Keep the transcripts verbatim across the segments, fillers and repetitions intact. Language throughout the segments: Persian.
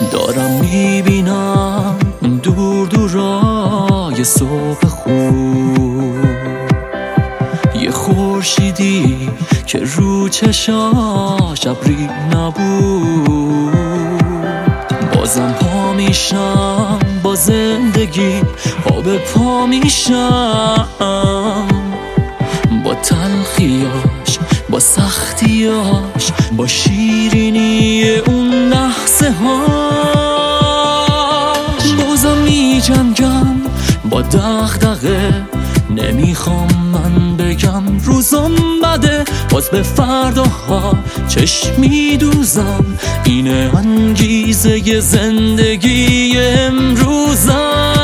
دارم میبینم دور دورای صبح خوب، یه خورشیدی که رو چشاش ابری نبود. بازم پا میشم با زندگی، پا به پا میشم با تلخیاش، با سختیاش، با شیرینی اون لحظه هاش. بازم می جنگم با دغدغه، نمیخوام من بگم روزم بده، باز به فرداها چشم میدوزم، اینه انگیزه زندگی امروزم.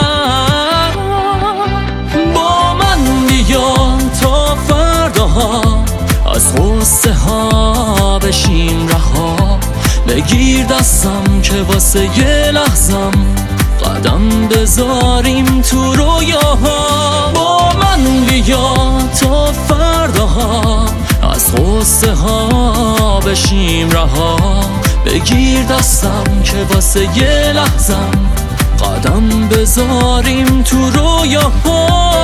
با من بیا تا فرداها از غصه ها بشیم رها، بگیر دستم که واسه یه لحظم قدم بذاریم تو رویاها. با من بیا تا فرداها از غصه ها بشیم رها، بگیر دستم که واسه یه لحظم قدم بذاریم تو رویاها.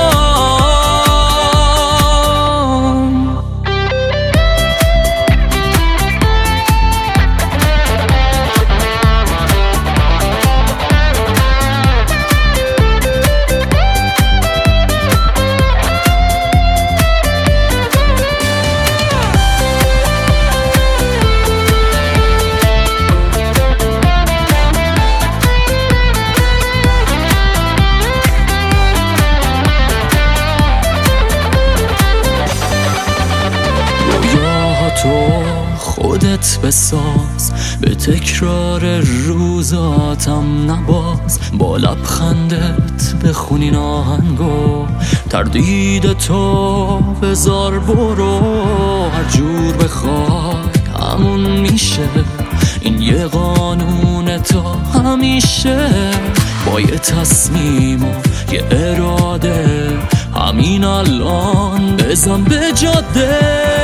تو خودت بساز، به تکرار روزاتم نباز، با لبخندت بخون این آهنگو، تردید تو بذار برو، هر جور بخوای همون میشه، این یه قانون تا همیشه. با یه تصمیم و یه اراده، همین الان بزن به جاده.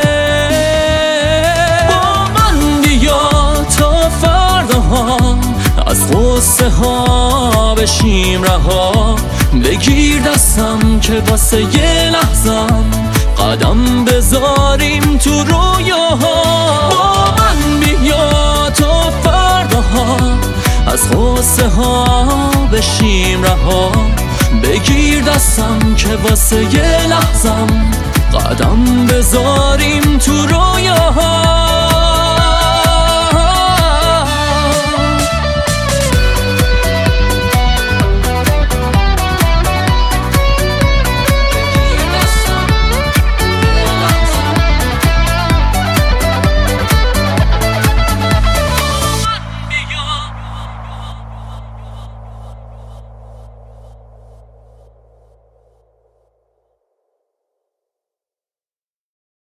از غصه ها بشیم رها، بگیر دستم که واسه یه لحظم قدم بذاریم تو رویاها. با من بیا تا فرداها از غصه ها بشیم رها، بگیر دستم که واسه یه لحظم قدم بذاریم تو رویاها.